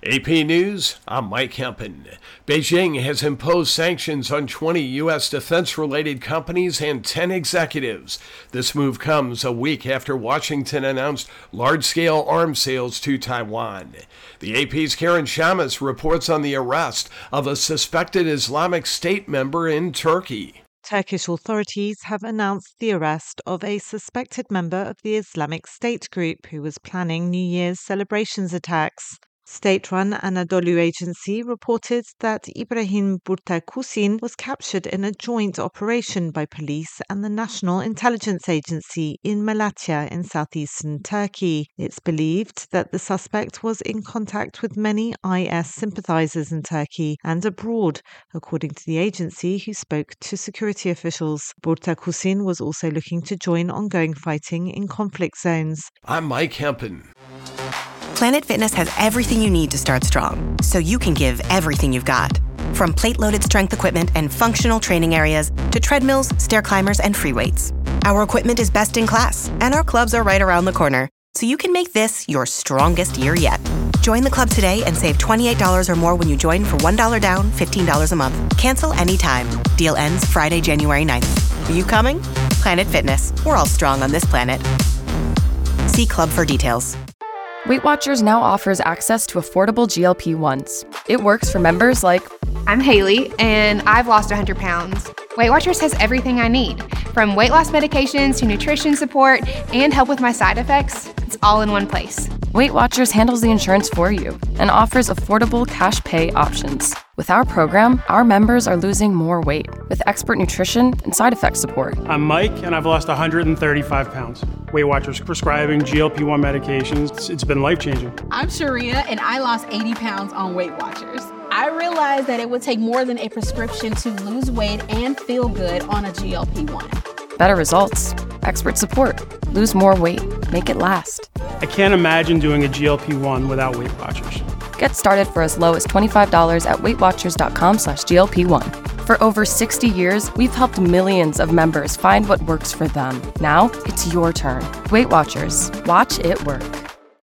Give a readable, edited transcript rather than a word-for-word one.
AP News, I'm Mike Hempen. Beijing has imposed sanctions on 20 U.S. defense-related companies and 10 executives. This move comes a week after Washington announced large-scale arms sales to Taiwan. The AP's Karen Shamas reports on the arrest of a suspected Islamic State member in Turkey. Turkish authorities have announced the arrest of a suspected member of the Islamic State group who was planning New Year's celebrations attacks. State-run Anadolu Agency reported that Ibrahim Burtakusin was captured in a joint operation by police and the National Intelligence Agency in Malatya in southeastern Turkey. It's believed that the suspect was in contact with many IS sympathizers in Turkey and abroad, according to the agency, who spoke to security officials. Burtakusin was also looking to join ongoing fighting in conflict zones. I'm Mike Hempen. Planet Fitness has everything you need to start strong, so you can give everything you've got. From plate-loaded strength equipment and functional training areas to treadmills, stair climbers, and free weights. Our equipment is best in class, and our clubs are right around the corner, so you can make this your strongest year yet. Join the club today and save $28 or more when you join for $1 down, $15 a month. Cancel anytime. Deal ends Friday, January 9th. Are you coming? Planet Fitness. We're all strong on this planet. See club for details. Weight Watchers now offers access to affordable GLP-1s. It works for members like... I'm Haley, and I've lost 100 pounds. Weight Watchers has everything I need, from weight loss medications to nutrition support and help with my side effects. It's all in one place. Weight Watchers handles the insurance for you and offers affordable cash pay options. With our program, our members are losing more weight with expert nutrition and side effect support. I'm Mike, and I've lost 135 pounds. Weight Watchers prescribing GLP-1 medications. It's been life-changing. I'm Sharia, and I lost 80 pounds on Weight Watchers. I realized that it would take more than a prescription to lose weight and feel good on a GLP-1. Better results, expert support, lose more weight, make it last. I can't imagine doing a GLP-1 without Weight Watchers. Get started for as low as $25 at WeightWatchers.com/GLP-1. For over 60 years, we've helped millions of members find what works for them. Now, it's your turn. Weight Watchers. Watch it work.